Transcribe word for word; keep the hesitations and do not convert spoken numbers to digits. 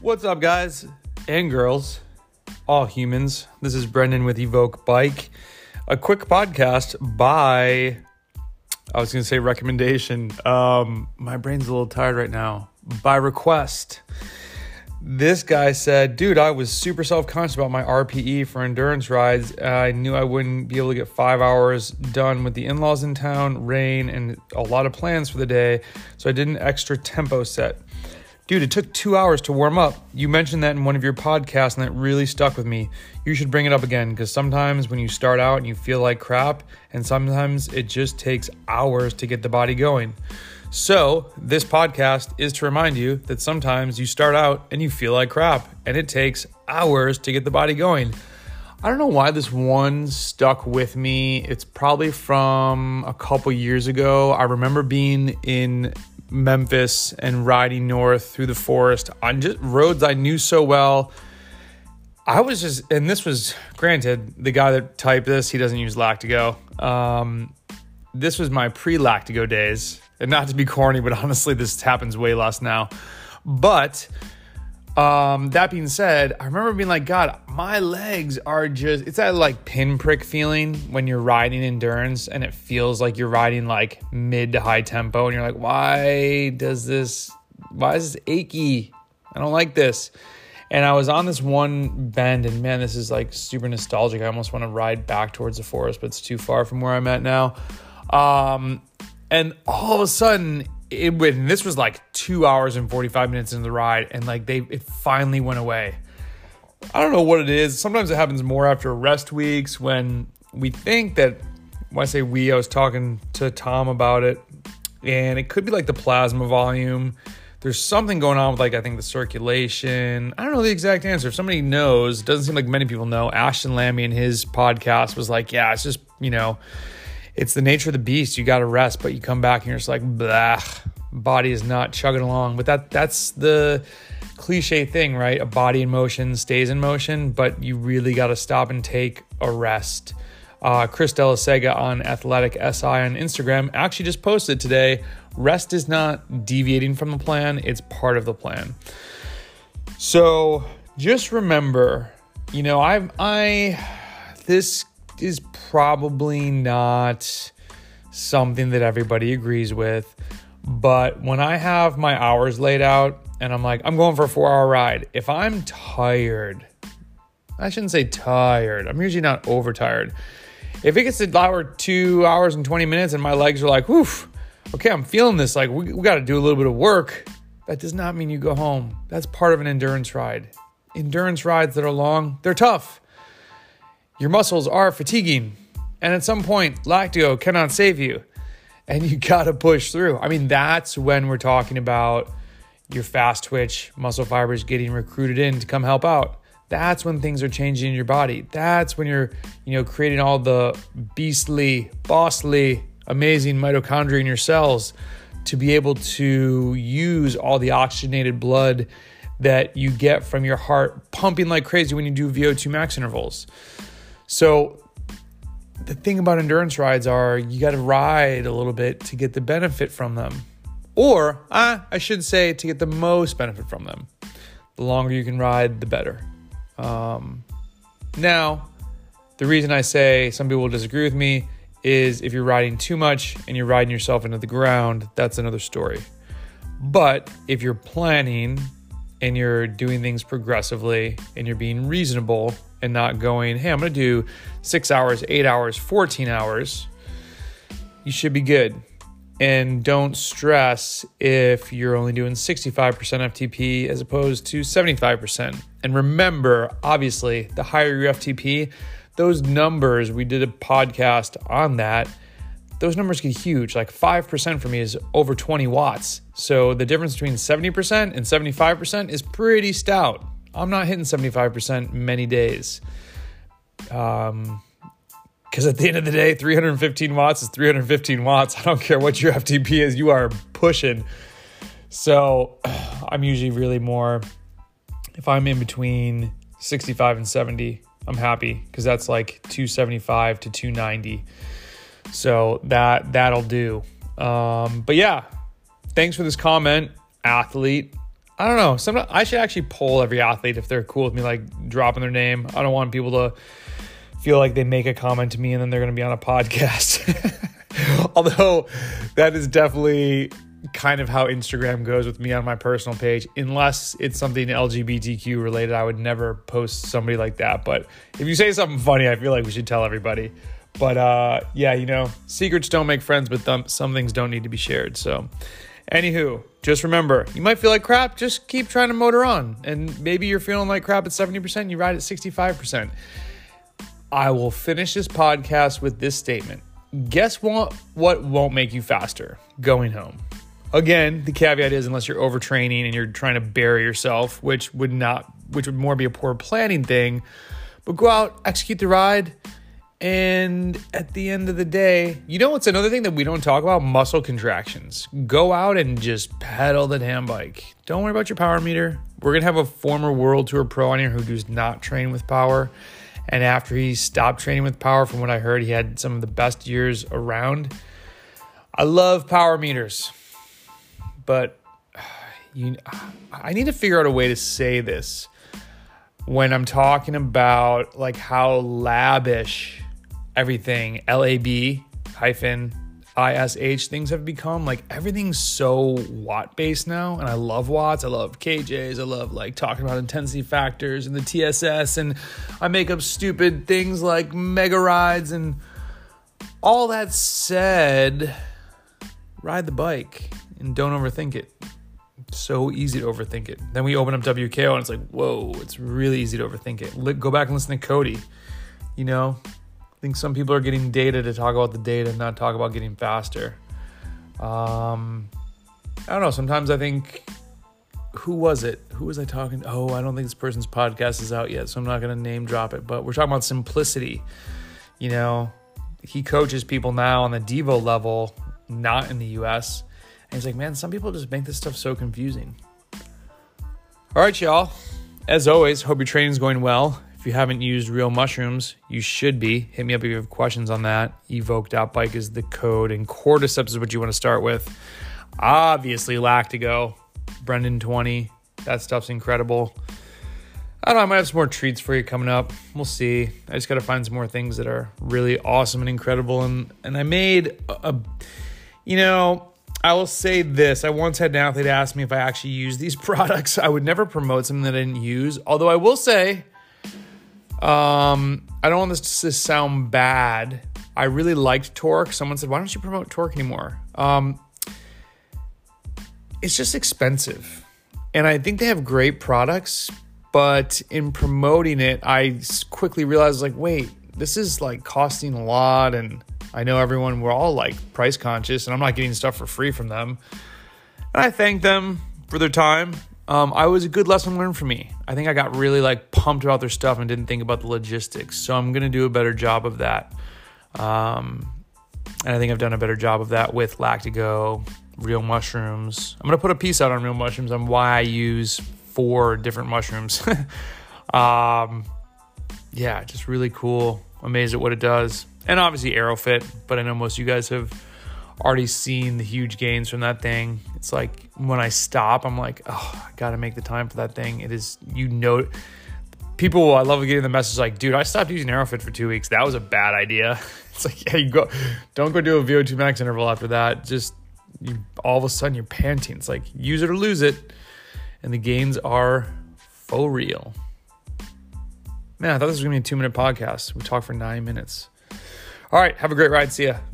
What's up, guys and girls, all humans? This is Brendan with Evoke Bike. A quick podcast by, I was going to say recommendation. Um, my brain's a little tired right now. By request. This guy said, dude, I was super self-conscious about my R P E for endurance rides. I knew I wouldn't be able to get five hours done with the in-laws in town, rain, and a lot of plans for the day. So I did an extra tempo set. Dude, it took two hours to warm up. You mentioned that in one of your podcasts, and that really stuck with me. You should bring it up again, because sometimes when you start out and you feel like crap, and sometimes it just takes hours to get the body going. So this podcast is to remind you that sometimes you start out and you feel like crap, and it takes hours to get the body going. I don't know why this one stuck with me. It's probably from a couple years ago. I remember being in Memphis and riding north through the forest on just roads I knew so well. I was just, and this was, granted, the guy that typed this, he doesn't use Lactigo. Um, this was my pre-Lactigo days. And not to be corny, but honestly, this happens way less now. But um, that being said, I remember being like, God, my legs are just, it's that like pinprick feeling when you're riding endurance and it feels like you're riding like mid to high tempo. And you're like, why does this, why is this achy? I don't like this. And I was on this one bend and man, this is like super nostalgic. I almost want to ride back towards the forest, but it's too far from where I'm at now. Um, and all of a sudden, it went, and this was like two hours and forty-five minutes into the ride, and like they, it finally went away. I don't know what it is. Sometimes it happens more after rest weeks when we think that, when I say we, I was talking to Tom about it, and it could be like the plasma volume. There's something going on with like, I think the circulation. I don't know the exact answer. If somebody knows, it doesn't seem like many people know. Ashton Lammy in his podcast was like, yeah, it's just, you know, it's the nature of the beast. You got to rest, but you come back and you're just like, blah, body is not chugging along. But that that's the cliche thing, right? A body in motion stays in motion, but you really got to stop and take a rest. Uh, Chris Delasega on Athletic S I on Instagram actually just posted today, rest is not deviating from the plan. It's part of the plan. So just remember, you know, I, I, this is probably not something that everybody agrees with, but when I have my hours laid out and I'm like, I'm going for a four hour ride, if I'm tired, I shouldn't say tired, I'm usually not overtired. If it gets to hour two hours and twenty minutes and my legs are like, woof, okay, I'm feeling this, like we, we got to do a little bit of work, that does not mean you go home. That's part of an endurance ride. Endurance rides that are long, they're tough. Your muscles are fatiguing, and at some point, Lactigo cannot save you, and you gotta push through. I mean, that's when we're talking about your fast twitch muscle fibers getting recruited in to come help out. That's when things are changing in your body. That's when you're, you know, creating all the beastly, bossly, amazing mitochondria in your cells to be able to use all the oxygenated blood that you get from your heart pumping like crazy when you do V O two max intervals. So the thing about endurance rides are you got to ride a little bit to get the benefit from them. Or uh, I should say to get the most benefit from them. The longer you can ride, the better. Um, now, the reason I say some people will disagree with me is if you're riding too much and you're riding yourself into the ground, that's another story. But if you're planning and you're doing things progressively and you're being reasonable and not going, hey, I'm going to do six hours, eight hours, fourteen hours, you should be good. And don't stress if you're only doing sixty-five percent F T P as opposed to seventy-five percent. And remember, obviously, the higher your F T P, those numbers, we did a podcast on that, those numbers get huge. Like five percent for me is over twenty watts. So the difference between seventy percent and seventy-five percent is pretty stout. I'm not hitting seventy-five percent many days. Um, because at the end of the day, three hundred fifteen watts is three hundred fifteen watts. I don't care what your F T P is, you are pushing. So I'm usually really more, if I'm in between sixty-five and seventy, I'm happy because that's like two seventy-five to two ninety. So that, that'll do. Um, but yeah, thanks for this comment, athlete. I don't know. Sometimes I should actually poll every athlete if they're cool with me, like dropping their name. I don't want people to feel like they make a comment to me and then they're going to be on a podcast. Although that is definitely kind of how Instagram goes with me on my personal page. Unless it's something L G B T Q related, I would never post somebody like that. But if you say something funny, I feel like we should tell everybody. But uh, yeah, you know, secrets don't make friends, but th- some things don't need to be shared. So anywho, just remember, you might feel like crap. Just keep trying to motor on. And maybe you're feeling like crap at seventy percent and you ride at sixty-five percent. I will finish this podcast with this statement. Guess what, what won't make you faster? Going home. Again, the caveat is unless you're overtraining and you're trying to bury yourself, which would not, which would more be a poor planning thing. But go out, execute the ride, and at the end of the day, you know what's another thing that we don't talk about? Muscle contractions. Go out and just pedal the damn bike. Don't worry about your power meter. We're going to have a former World Tour pro on here who does not train with power. And after he stopped training with power, from what I heard, he had some of the best years around. I love power meters. But you, I need to figure out a way to say this when I'm talking about like how lavish everything, L A B hyphen I S H things have become. Like everything's so watt based now. And I love watts. I love K Js. I love like talking about intensity factors and the T S S. And I make up stupid things like mega rides. And all that said, ride the bike and don't overthink it. It's so easy to overthink it. Then we open up W K O and it's like, whoa, it's really easy to overthink it. Go back and listen to Cody. You know, I think some people are getting data to talk about the data and not talk about getting faster. Um, I don't know. Sometimes I think, who was it? Who was I talking to? Oh, I don't think this person's podcast is out yet, so I'm not going to name drop it. But we're talking about Simplicity. You know, he coaches people now on the Devo level, not in the U S. And he's like, man, some people just make this stuff so confusing. All right, y'all. As always, hope your training's going well. If you haven't used Real Mushrooms, you should be. Hit me up if you have questions on that. evoke dot bike is the code, and Cordyceps is what you want to start with. Obviously, Lactigo, Brendan twenty. That stuff's incredible. I don't know, I might have some more treats for you coming up. We'll see. I just got to find some more things that are really awesome and incredible. And, and I made a, a, you know, I will say this. I once had an athlete ask me if I actually use these products. I would never promote something that I didn't use. Although I will say, Um, I don't want this to sound bad. I really liked Torque. Someone said, why don't you promote Torque anymore? Um, it's just expensive. And I think they have great products, but in promoting it, I quickly realized like, wait, this is like costing a lot. And I know everyone, we're all like price conscious and I'm not getting stuff for free from them. And I thank them for their time. Um, I was a good lesson learned for me. I think I got really like pumped about their stuff and didn't think about the logistics. So I'm going to do a better job of that. Um, and I think I've done a better job of that with Lactigo, Real Mushrooms. I'm going to put a piece out on Real Mushrooms on why I use four different mushrooms. um, yeah, just really cool. Amazed at what it does. And obviously AeroFit, but I know most of you guys have already seen the huge gains from that thing. It's like when I stop, I'm like, oh, I got to make the time for that thing. It is, you know, people, I love getting the message like, dude, I stopped using AeroFit for two weeks. That was a bad idea. It's like, yeah, you go, don't go do a V O two max interval after that. Just you, all of a sudden you're panting. It's like, use it or lose it. And the gains are for real. Man, I thought this was going to be a two minute podcast. We talked for nine minutes. All right. Have a great ride. See ya.